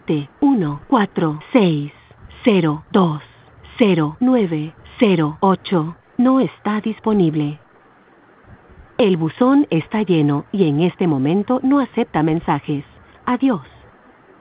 71460200908 no está disponible. El buzón está lleno y en este momento no acepta mensajes. Adiós.